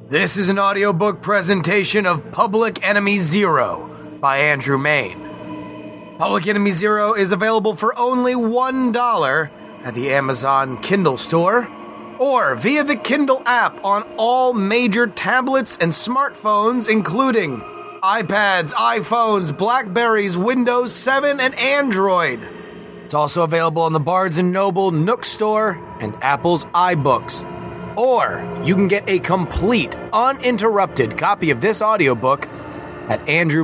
This is an audiobook presentation of Public Enemy Zero by Andrew Mayne. Public Enemy Zero is available for only $1 at the Amazon Kindle store or via the Kindle app on all major tablets and smartphones, including iPads, iPhones, Blackberries, Windows 7, and Android. It's also available on the Barnes & Noble Nook store and Apple's iBooks. Or you can get a complete, uninterrupted copy of this audiobook at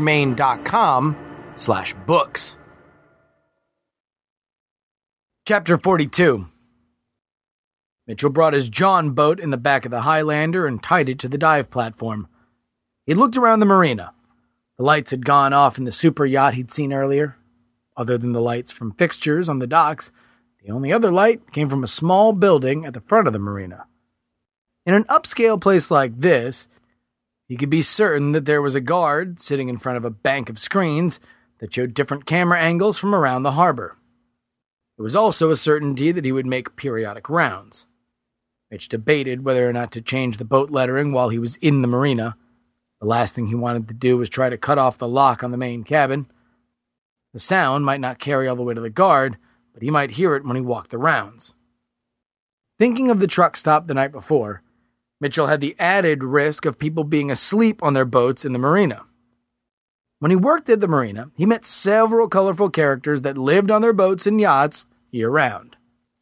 andrewmayne.com/books. Chapter 42. Mitchell brought his John boat in the back of the Highlander and tied it to the dive platform. He looked around the marina. The lights had gone off in the super yacht he'd seen earlier. Other than the lights from fixtures on the docks, the only other light came from a small building at the front of the marina. In an upscale place like this, he could be certain that there was a guard sitting in front of a bank of screens that showed different camera angles from around the harbor. It was also a certainty that he would make periodic rounds. Mitch debated whether or not to change the boat lettering while he was in the marina. The last thing he wanted to do was try to cut off the lock on the main cabin. The sound might not carry all the way to the guard, but he might hear it when he walked the rounds. Thinking of the truck stop the night before, Mitchell had the added risk of people being asleep on their boats in the marina. When he worked at the marina, he met several colorful characters that lived on their boats and yachts year-round.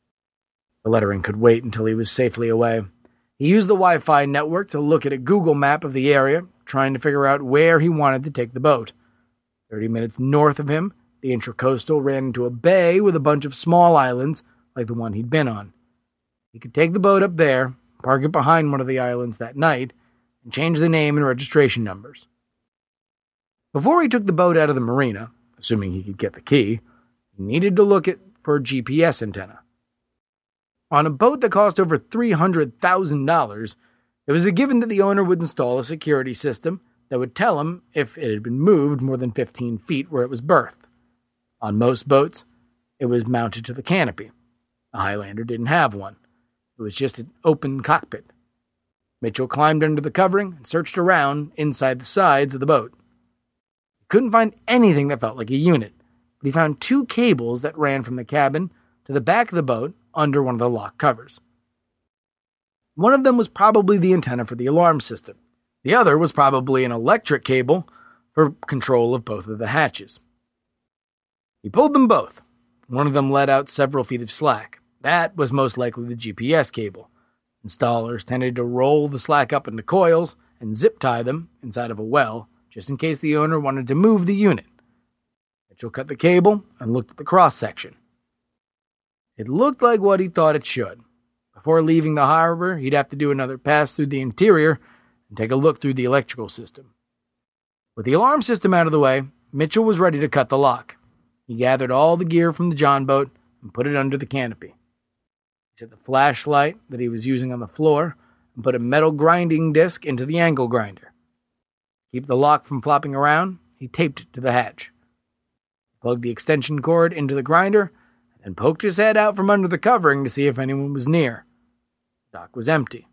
The lettering could wait until he was safely away. He used the Wi-Fi network to look at a Google map of the area, trying to figure out where he wanted to take the boat. 30 minutes north of him, the Intracoastal ran into a bay with a bunch of small islands like the one he'd been on. He could take the boat up there, park it behind one of the islands that night, and change the name and registration numbers. Before he took the boat out of the marina, assuming he could get the key, he needed to look for a GPS antenna. On a boat that cost over $300,000, it was a given that the owner would install a security system that would tell him if it had been moved more than 15 feet where it was berthed. On most boats, it was mounted to the canopy. The Highlander didn't have one. It was just an open cockpit. Mitchell climbed under the covering and searched around inside the sides of the boat. He couldn't find anything that felt like a unit, but he found two cables that ran from the cabin to the back of the boat under one of the lock covers. One of them was probably the antenna for the alarm system. The other was probably an electric cable for control of both of the hatches. He pulled them both. One of them let out several feet of slack. That was most likely the GPS cable. Installers tended to roll the slack up into coils and zip tie them inside of a well, just in case the owner wanted to move the unit. Mitchell cut the cable and looked at the cross-section. It looked like what he thought it should. Before leaving the harbor, he'd have to do another pass through the interior and take a look through the electrical system. With the alarm system out of the way, Mitchell was ready to cut the lock. He gathered all the gear from the John boat and put it under the canopy. He set the flashlight that he was using on the floor and put a metal grinding disc into the angle grinder. To keep the lock from flopping around, he taped it to the hatch. He plugged the extension cord into the grinder and poked his head out from under the covering to see if anyone was near. The dock was empty.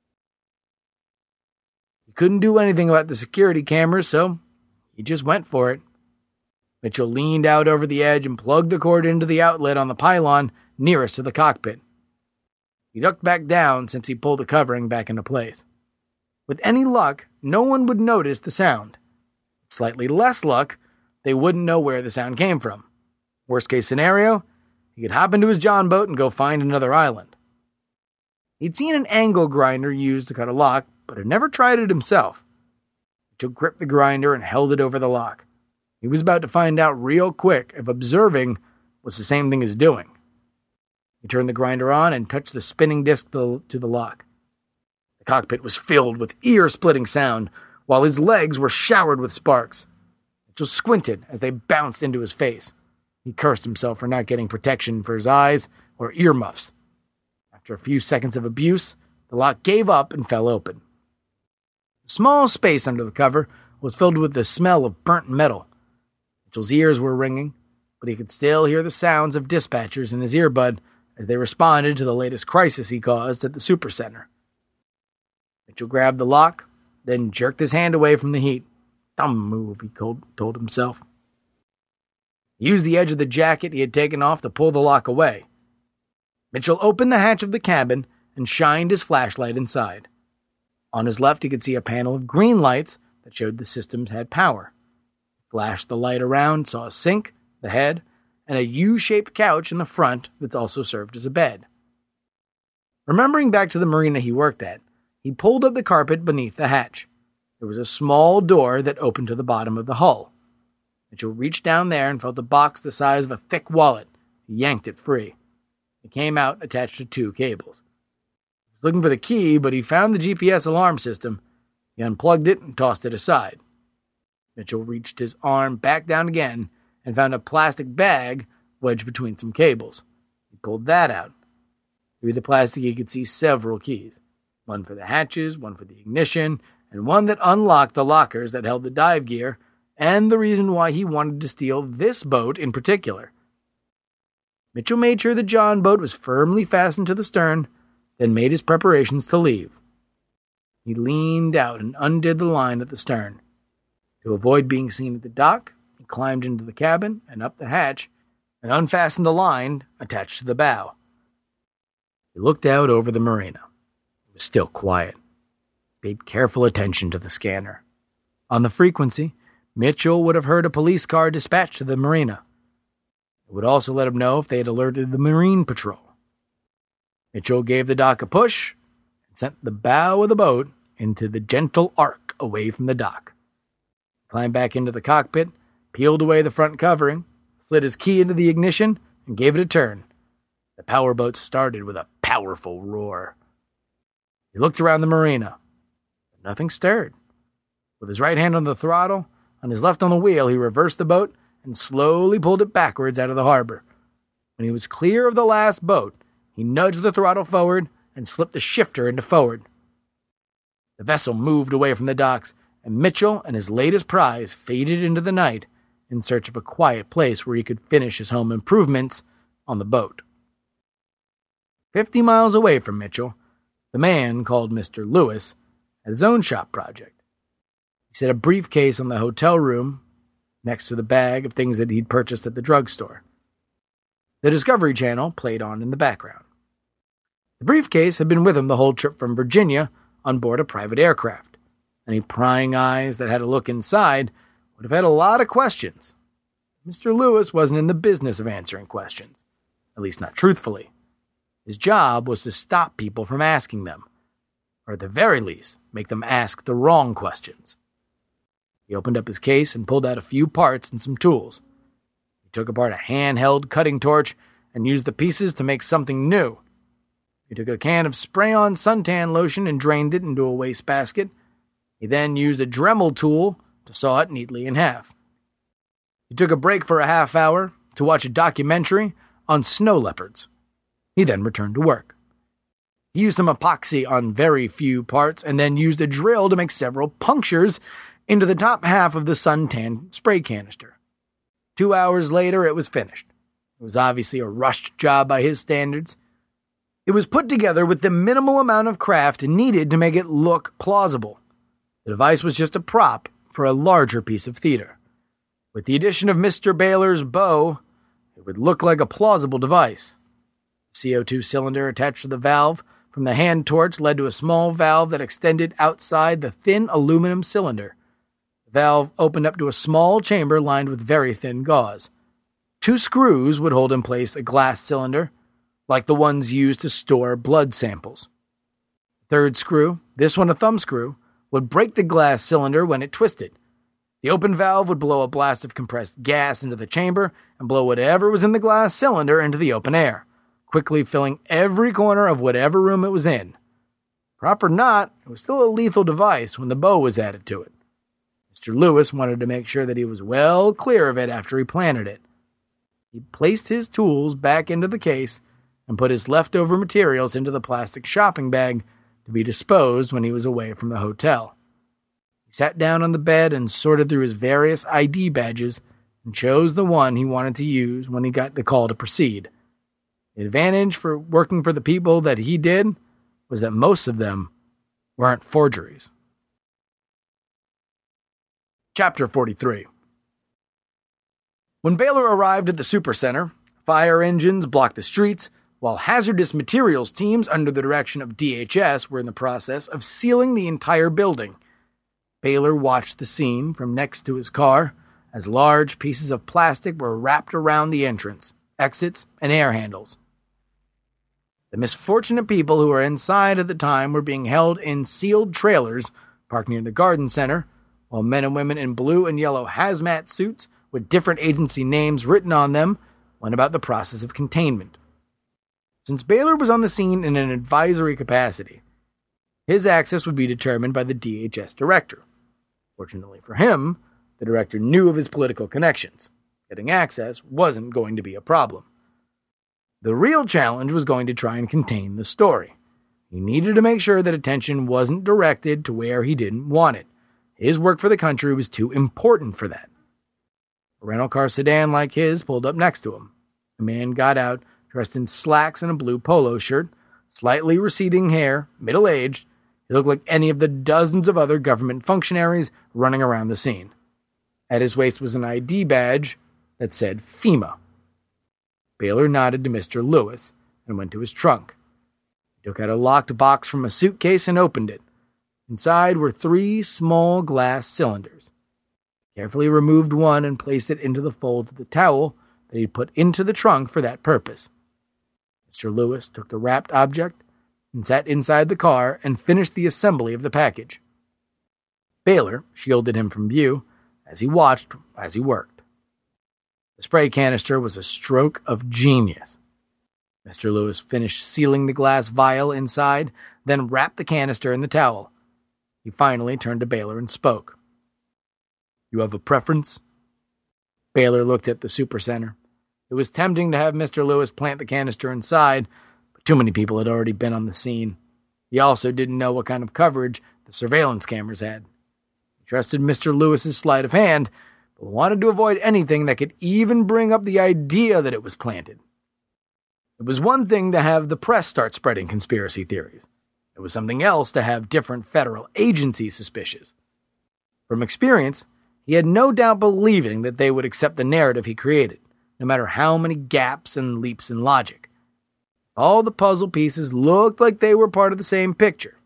He couldn't do anything about the security cameras, so he just went for it. Mitchell leaned out over the edge and plugged the cord into the outlet on the pylon nearest to the cockpit. He ducked back down since he pulled the covering back into place. With any luck, no one would notice the sound. With slightly less luck, they wouldn't know where the sound came from. Worst case scenario, he could hop into his John boat and go find another island. He'd seen an angle grinder used to cut a lock, but had never tried it himself. Mitchell gripped the grinder and held it over the lock. He was about to find out real quick if observing was the same thing as doing. He turned the grinder on and touched the spinning disc to the lock. The cockpit was filled with ear-splitting sound, while his legs were showered with sparks. Mitchell squinted as they bounced into his face. He cursed himself for not getting protection for his eyes or earmuffs. After a few seconds of abuse, the lock gave up and fell open. The small space under the cover was filled with the smell of burnt metal. Mitchell's ears were ringing, but he could still hear the sounds of dispatchers in his earbud as they responded to the latest crisis he caused at the supercenter. Mitchell grabbed the lock, then jerked his hand away from the heat. Dumb move, he told himself. He used the edge of the jacket he had taken off to pull the lock away. Mitchell opened the hatch of the cabin and shined his flashlight inside. On his left, he could see a panel of green lights that showed the systems had power. He flashed the light around, saw a sink, the head, and a U-shaped couch in the front that also served as a bed. Remembering back to the marina he worked at, he pulled up the carpet beneath the hatch. There was a small door that opened to the bottom of the hull. Mitchell reached down there and felt a box the size of a thick wallet. He yanked it free. It came out attached to 2 cables. He was looking for the key, but he found the GPS alarm system. He unplugged it and tossed it aside. Mitchell reached his arm back down again and found a plastic bag wedged between some cables. He pulled that out. Through the plastic, he could see several keys. One for the hatches, one for the ignition, and one that unlocked the lockers that held the dive gear, and the reason why he wanted to steal this boat in particular. Mitchell made sure the John boat was firmly fastened to the stern, then made his preparations to leave. He leaned out and undid the line at the stern. To avoid being seen at the dock, he climbed into the cabin and up the hatch and unfastened the line attached to the bow. He looked out over the marina. It was still quiet. He paid careful attention to the scanner. On the frequency, Mitchell would have heard a police car dispatched to the marina. It would also let him know if they had alerted the Marine Patrol. Mitchell gave the dock a push and sent the bow of the boat into the gentle arc away from the dock. He climbed back into the cockpit, peeled away the front covering, slid his key into the ignition, and gave it a turn. The powerboat started with a powerful roar. He looked around the marina, but nothing stirred. With his right hand on the throttle, on his left on the wheel, he reversed the boat and slowly pulled it backwards out of the harbor. When he was clear of the last boat, he nudged the throttle forward and slipped the shifter into forward. The vessel moved away from the docks, and Mitchell and his latest prize faded into the night in search of a quiet place where he could finish his home improvements on the boat. 50 miles away from Mitchell, the man called Mr. Lewis had his own shop project. He set a briefcase on the hotel room next to the bag of things that he'd purchased at the drugstore. The Discovery Channel played on in the background. The briefcase had been with him the whole trip from Virginia on board a private aircraft. Any prying eyes that had a look inside would have had a lot of questions. Mr. Lewis wasn't in the business of answering questions, at least not truthfully. His job was to stop people from asking them, or at the very least, make them ask the wrong questions. He opened up his case and pulled out a few parts and some tools. He took apart a handheld cutting torch and used the pieces to make something new. He took a can of spray-on suntan lotion and drained it into a wastebasket. He then used a Dremel tool to saw it neatly in half. He took a break for a half hour to watch a documentary on snow leopards. He then returned to work. He used some epoxy on very few parts and then used a drill to make several punctures into the top half of the suntan spray canister. 2 hours later, it was finished. It was obviously a rushed job by his standards. It was put together with the minimal amount of craft needed to make it look plausible. The device was just a prop for a larger piece of theater. With the addition of Mr. Baylor's bow, it would look like a plausible device. The CO2 cylinder attached to the valve from the hand torch led to a small valve that extended outside the thin aluminum cylinder. The valve opened up to a small chamber lined with very thin gauze. 2 screws would hold in place a glass cylinder, like the ones used to store blood samples. The 3rd screw, this one a thumb screw, would break the glass cylinder when it twisted. The open valve would blow a blast of compressed gas into the chamber and blow whatever was in the glass cylinder into the open air, quickly filling every corner of whatever room it was in. Prop or not, it was still a lethal device when the bow was added to it. Mr. Lewis wanted to make sure that he was well clear of it after he planted it. He placed his tools back into the case and put his leftover materials into the plastic shopping bag to be disposed when he was away from the hotel. He sat down on the bed and sorted through his various ID badges and chose the one he wanted to use when he got the call to proceed. The advantage for working for the people that he did was that most of them weren't forgeries. Chapter 43. When Baylor arrived at the supercenter, fire engines blocked the streets, while hazardous materials teams under the direction of DHS were in the process of sealing the entire building. Baylor watched the scene from next to his car as large pieces of plastic were wrapped around the entrance, exits, and air handles. The misfortunate people who were inside at the time were being held in sealed trailers parked near the garden center, while men and women in blue and yellow hazmat suits with different agency names written on them went about the process of containment. Since Baylor was on the scene in an advisory capacity, his access would be determined by the DHS director. Fortunately for him, the director knew of his political connections. Getting access wasn't going to be a problem. The real challenge was going to try and contain the story. He needed to make sure that attention wasn't directed to where he didn't want it. His work for the country was too important for that. A rental car sedan like his pulled up next to him. A man got out, dressed in slacks and a blue polo shirt, slightly receding hair, middle-aged. He looked like any of the dozens of other government functionaries running around the scene. At his waist was an ID badge that said FEMA. Baylor nodded to Mr. Lewis and went to his trunk. He took out a locked box from a suitcase and opened it. Inside were 3 small glass cylinders. He carefully removed one and placed it into the folds of the towel that he put into the trunk for that purpose. Mr. Lewis took the wrapped object and sat inside the car and finished the assembly of the package. Baylor shielded him from view as he watched as he worked. The spray canister was a stroke of genius. Mr. Lewis finished sealing the glass vial inside, then wrapped the canister in the towel. He finally turned to Baylor and spoke. "You have a preference?" Baylor looked at the supercenter. It was tempting to have Mr. Lewis plant the canister inside, but too many people had already been on the scene. He also didn't know what kind of coverage the surveillance cameras had. He trusted Mr. Lewis's sleight of hand, but wanted to avoid anything that could even bring up the idea that it was planted. It was one thing to have the press start spreading conspiracy theories. It was something else to have different federal agencies suspicious. From experience, he had no doubt believing that they would accept the narrative he created, no matter how many gaps and leaps in logic. All the puzzle pieces looked like they were part of the same picture.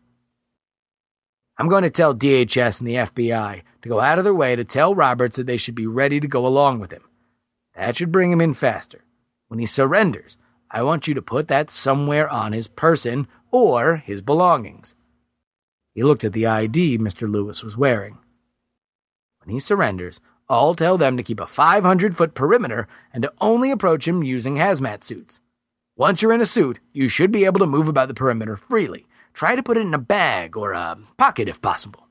"I'm going to tell DHS and the FBI to go out of their way to tell Roberts that they should be ready to go along with him. That should bring him in faster. When he surrenders, I want you to put that somewhere on his person or his belongings." He looked at the ID Mr. Lewis was wearing. "When he surrenders, I'll tell them to keep a 500-foot perimeter and to only approach him using hazmat suits. Once you're in a suit, you should be able to move about the perimeter freely. Try to put it in a bag or a pocket if possible."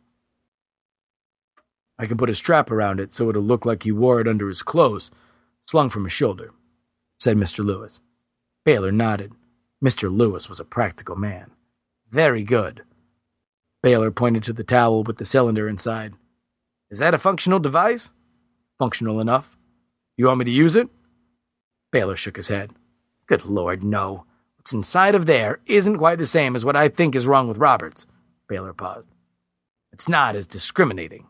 "I can put a strap around it so it'll look like he wore it under his clothes, slung from his shoulder," said Mr. Lewis. Baylor nodded. Mr. Lewis was a practical man. "Very good." Baylor pointed to the towel with the cylinder inside. "Is that a functional device?" "Functional enough." "You want me to use it?" Baylor shook his head. "Good Lord, no. What's inside of there isn't quite the same as what I think is wrong with Roberts." Baylor paused. "It's not as discriminating."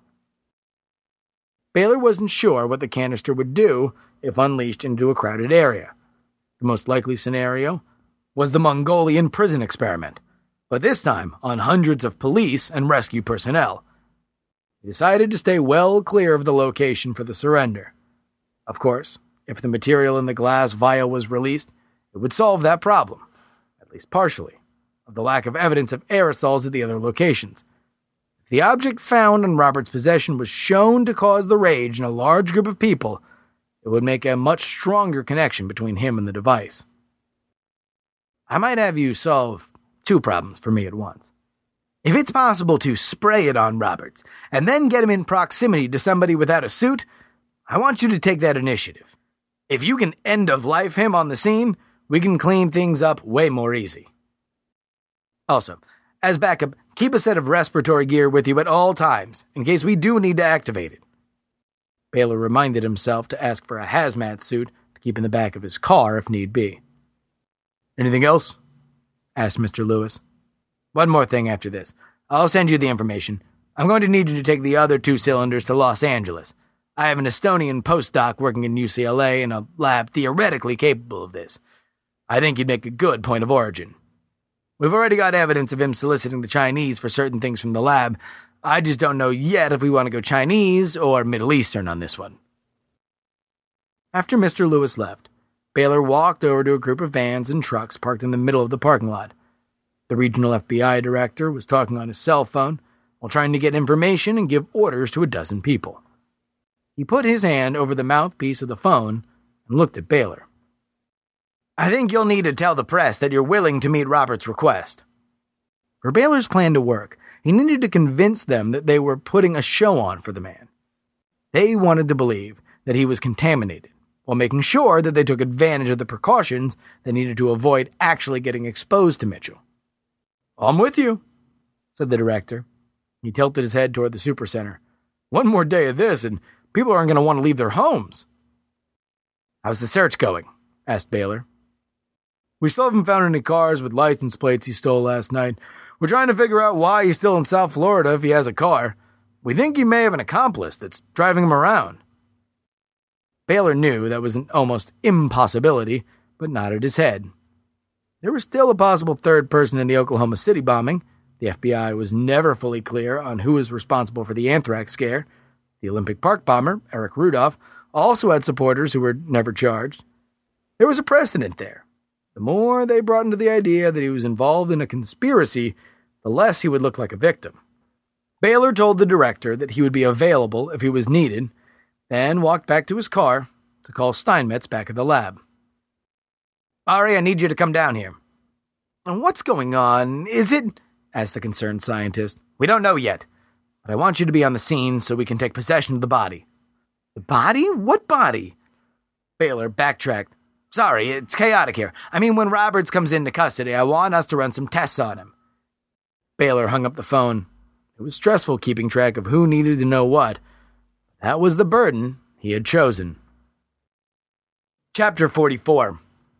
Baylor wasn't sure what the canister would do if unleashed into a crowded area. The most likely scenario was the Mongolian prison experiment, but this time on hundreds of police and rescue personnel. He decided to stay well clear of the location for the surrender. Of course, if the material in the glass vial was released, it would solve that problem, at least partially, of the lack of evidence of aerosols at the other locations. If the object found in Robert's possession was shown to cause the rage in a large group of people, it would make a much stronger connection between him and the device. "I might have you solve 2 problems for me at once. If it's possible to spray it on Roberts and then get him in proximity to somebody without a suit, I want you to take that initiative. If you can end-of-life him on the scene, we can clean things up way more easy. Also, as backup, keep a set of respiratory gear with you at all times, in case we do need to activate it." Baylor reminded himself to ask for a hazmat suit to keep in the back of his car if need be. "Anything else?" asked Mr. Lewis. "One more thing after this. I'll send you the information. I'm going to need you to take the other 2 cylinders to Los Angeles. I have an Estonian postdoc working in UCLA in a lab theoretically capable of this. I think he'd make a good point of origin. We've already got evidence of him soliciting the Chinese for certain things from the lab. I just don't know yet if we want to go Chinese or Middle Eastern on this one. After Mr. Lewis left, Baylor walked over to a group of vans and trucks parked in the middle of the parking lot. The regional FBI director was talking on his cell phone while trying to get information and give orders to a dozen people. He put his hand over the mouthpiece of the phone and looked at Baylor. I think you'll need to tell the press that you're willing to meet Robert's request. For Baylor's plan to work, he needed to convince them that they were putting a show on for the man. They wanted to believe that he was contaminated, while making sure that they took advantage of the precautions they needed to avoid actually getting exposed to Mitchell. I'm with you, said the director. He tilted his head toward the supercenter. One more day of this, and people aren't going to want to leave their homes. How's the search going? Asked Baylor. We still haven't found any cars with license plates he stole last night. We're trying to figure out why he's still in South Florida if he has a car. We think he may have an accomplice that's driving him around. Baylor knew that was an almost impossibility, but nodded his head. There was still a possible third person in the Oklahoma City bombing. The FBI was never fully clear on who was responsible for the anthrax scare. The Olympic Park bomber, Eric Rudolph, also had supporters who were never charged. There was a precedent there. The more they brought into the idea that he was involved in a conspiracy, the less he would look like a victim. Baylor told the director that he would be available if he was needed, then walked back to his car to call Steinmetz back at the lab. Ari, I need you to come down here. What's going on? Is it? Asked the concerned scientist. We don't know yet, but I want you to be on the scene so we can take possession of the body. The body? What body? Baylor backtracked. Sorry, it's chaotic here. I mean, when Roberts comes into custody, I want us to run some tests on him. Baylor hung up the phone. It was stressful keeping track of who needed to know what. That was the burden he had chosen. Chapter 44.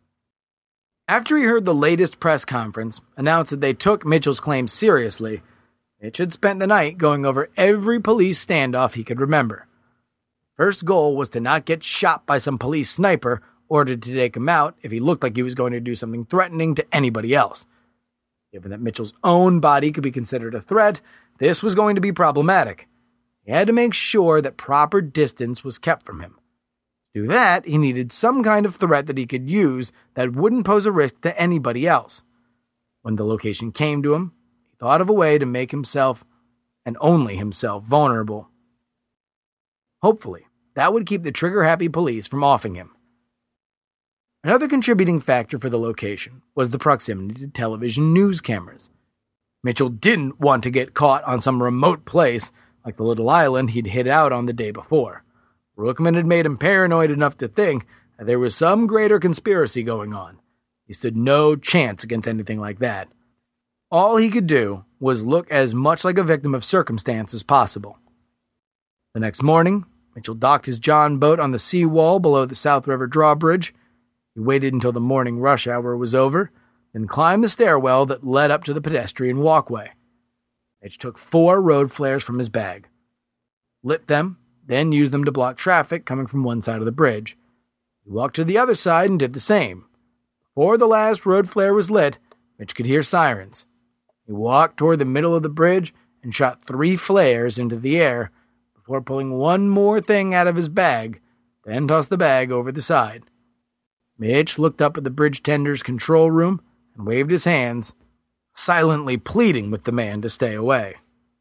After he heard the latest press conference announce that they took Mitchell's claims seriously, Mitch had spent the night going over every police standoff he could remember. First goal was to not get shot by some police sniper ordered to take him out if he looked like he was going to do something threatening to anybody else. Given that Mitchell's own body could be considered a threat, this was going to be problematic. He had to make sure that proper distance was kept from him. To do that, he needed some kind of threat that he could use that wouldn't pose a risk to anybody else. When the location came to him, he thought of a way to make himself, and only himself, vulnerable. Hopefully, that would keep the trigger-happy police from offing him. Another contributing factor for the location was the proximity to television news cameras. Mitchell didn't want to get caught on some remote place like the little island he'd hid out on the day before. Rookman had made him paranoid enough to think that there was some greater conspiracy going on. He stood no chance against anything like that. All he could do was look as much like a victim of circumstance as possible. The next morning, Mitchell docked his John boat on the seawall below the South River drawbridge. He waited until the morning rush hour was over, then climbed the stairwell that led up to the pedestrian walkway. Mitch took 4 road flares from his bag, lit them, then used them to block traffic coming from one side of the bridge. He walked to the other side and did the same. Before the last road flare was lit, Mitch could hear sirens. He walked toward the middle of the bridge and shot 3 flares into the air before pulling one more thing out of his bag, then tossed the bag over the side. Mitch looked up at the bridge tender's control room and waved his hands, silently pleading with the man to stay away.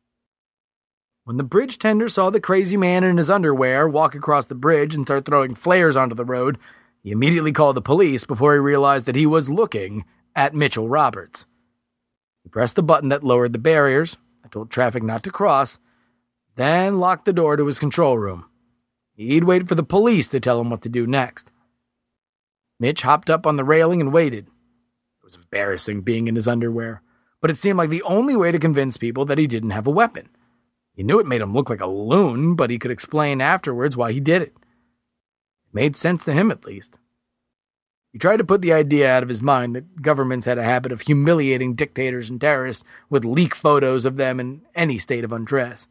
When the bridge tender saw the crazy man in his underwear walk across the bridge and start throwing flares onto the road, he immediately called the police before he realized that he was looking at Mitchell Roberts. He pressed the button that lowered the barriers, that told traffic not to cross, then locked the door to his control room. He'd wait for the police to tell him what to do next. Mitch hopped up on the railing and waited. It was embarrassing being in his underwear, but it seemed like the only way to convince people that he didn't have a weapon. He knew it made him look like a loon, but he could explain afterwards why he did it. It made sense to him, at least. He tried to put the idea out of his mind that governments had a habit of humiliating dictators and terrorists with leak photos of them in any state of undress.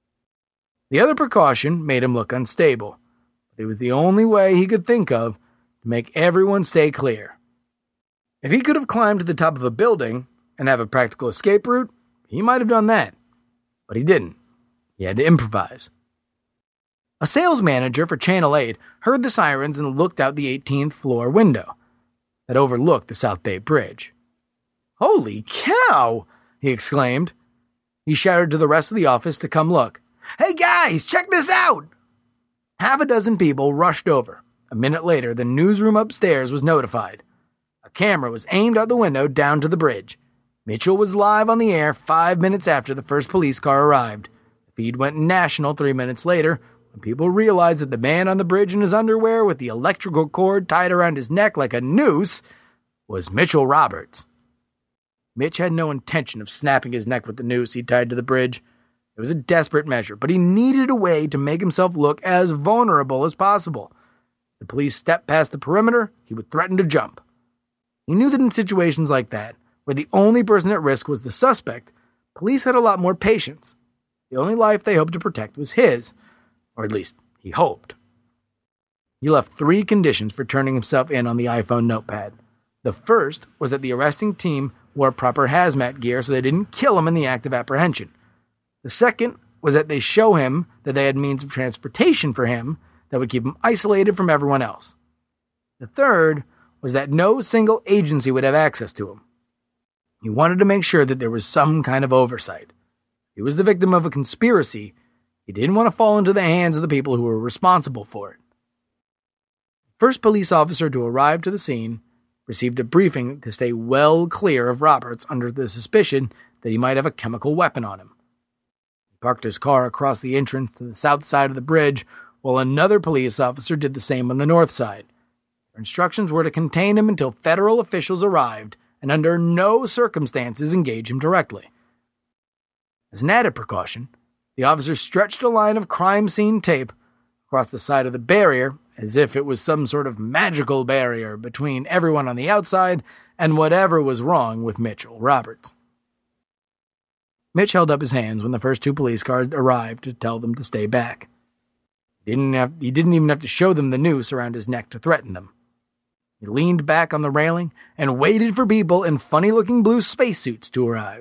The other precaution made him look unstable, but it was the only way he could think of to make everyone stay clear. If he could have climbed to the top of a building and have a practical escape route, he might have done that. But he didn't. He had to improvise. A sales manager for Channel 8 heard the sirens and looked out the 18th floor window that overlooked the South Bay Bridge. "Holy cow!" he exclaimed. He shouted to the rest of the office to come look. "Hey guys, check this out!" Half a dozen people rushed over. A minute later, the newsroom upstairs was notified. A camera was aimed out the window down to the bridge. Mitchell was live on the air 5 minutes after the first police car arrived. The feed went national 3 minutes later, when people realized that the man on the bridge in his underwear with the electrical cord tied around his neck like a noose was Mitchell Roberts. Mitch had no intention of snapping his neck with the noose he tied to the bridge. It was a desperate measure, but he needed a way to make himself look as vulnerable as possible. If the police stepped past the perimeter, he would threaten to jump. He knew that in situations like that, where the only person at risk was the suspect, police had a lot more patience. The only life they hoped to protect was his, or at least he hoped. He left 3 conditions for turning himself in on the iPhone notepad. The first was that the arresting team wore proper hazmat gear so they didn't kill him in the act of apprehension. The second was that they show him that they had means of transportation for him that would keep him isolated from everyone else. The third was that no single agency would have access to him. He wanted to make sure that there was some kind of oversight. He was the victim of a conspiracy. He didn't want to fall into the hands of the people who were responsible for it. The first police officer to arrive to the scene received a briefing to stay well clear of Roberts under the suspicion that he might have a chemical weapon on him. He parked his car across the entrance to the south side of the bridge, while another police officer did the same on the north side. Their instructions were to contain him until federal officials arrived and under no circumstances engage him directly. As an added precaution, the officers stretched a line of crime scene tape across the side of the barrier as if it was some sort of magical barrier between everyone on the outside and whatever was wrong with Mitchell Roberts. Mitch held up his hands when the first 2 police cars arrived to tell them to stay back. He didn't even have to show them the noose around his neck to threaten them. He leaned back on the railing and waited for people in funny-looking blue spacesuits to arrive.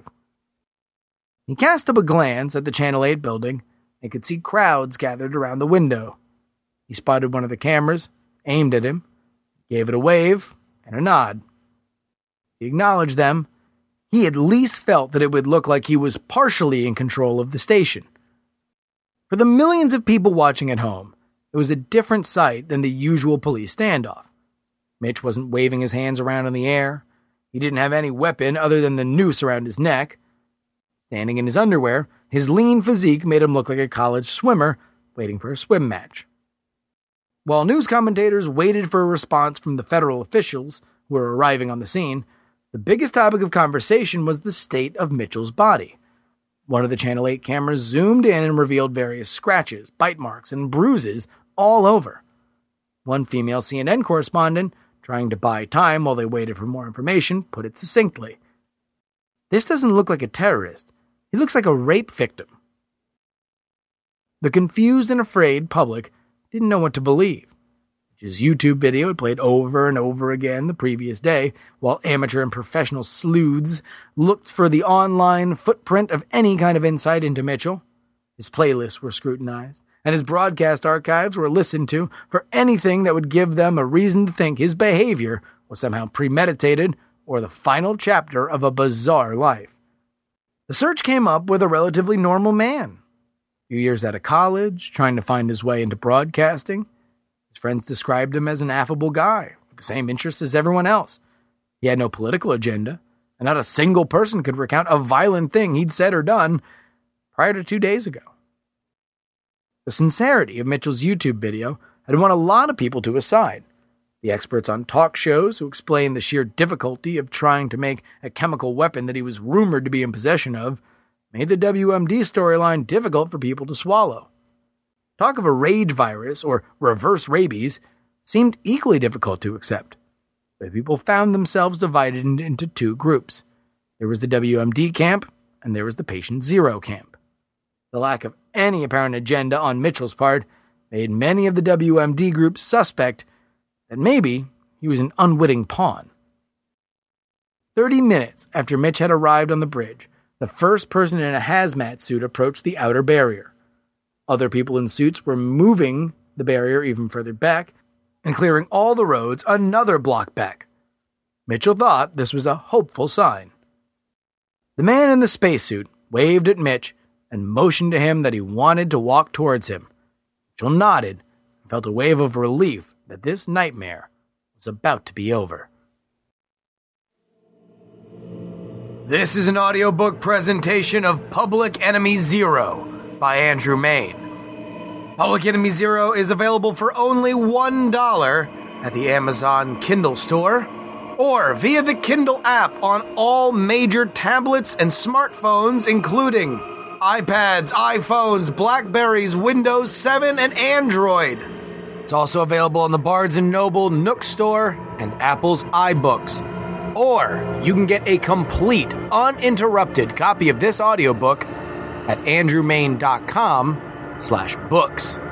He cast up a glance at the Channel 8 building and could see crowds gathered around the window. He spotted one of the cameras, aimed at him, gave it a wave and a nod. He acknowledged them. He at least felt that it would look like he was partially in control of the station. For the millions of people watching at home, it was a different sight than the usual police standoff. Mitch wasn't waving his hands around in the air. He didn't have any weapon other than the noose around his neck. Standing in his underwear, his lean physique made him look like a college swimmer waiting for a swim match. While news commentators waited for a response from the federal officials who were arriving on the scene, the biggest topic of conversation was the state of Mitchell's body. One of the Channel 8 cameras zoomed in and revealed various scratches, bite marks, and bruises all over. One female CNN correspondent, trying to buy time while they waited for more information, put it succinctly. "This doesn't look like a terrorist. He looks like a rape victim." The confused and afraid public didn't know what to believe. His YouTube video had played over and over again the previous day, while amateur and professional sleuths looked for the online footprint of any kind of insight into Mitchell. His playlists were scrutinized, and his broadcast archives were listened to for anything that would give them a reason to think his behavior was somehow premeditated or the final chapter of a bizarre life. The search came up with a relatively normal man. A few years out of college, trying to find his way into broadcasting. His friends described him as an affable guy, with the same interests as everyone else. He had no political agenda, and not a single person could recount a violent thing he'd said or done prior to 2 days ago. The sincerity of Mitchell's YouTube video had won a lot of people to his side. The experts on talk shows who explained the sheer difficulty of trying to make a chemical weapon that he was rumored to be in possession of made the WMD storyline difficult for people to swallow. Talk of a rage virus or reverse rabies seemed equally difficult to accept. but people found themselves divided into two groups. There was the WMD camp, and there was the Patient Zero camp. The lack of any apparent agenda on Mitchell's part made many of the WMD groups suspect that maybe he was an unwitting pawn. 30 minutes after Mitch had arrived on the bridge, the first person in a hazmat suit approached the outer barrier. Other people in suits were moving the barrier even further back and clearing all the roads another block back. Mitchell thought this was a hopeful sign. The man in the spacesuit waved at Mitch and motioned to him that he wanted to walk towards him. Mitchell nodded and felt a wave of relief that this nightmare was about to be over. This is an audiobook presentation of Public Enemy Zero by Andrew Mayne. Public Enemy Zero is available for only $1 at the Amazon Kindle store or via the Kindle app on all major tablets and smartphones, including iPads, iPhones, Blackberries, Windows 7, and Android. It's also available on the Barnes & Noble Nook store and Apple's iBooks. Or you can get a complete, uninterrupted copy of this audiobook at andrewmayne.com/books.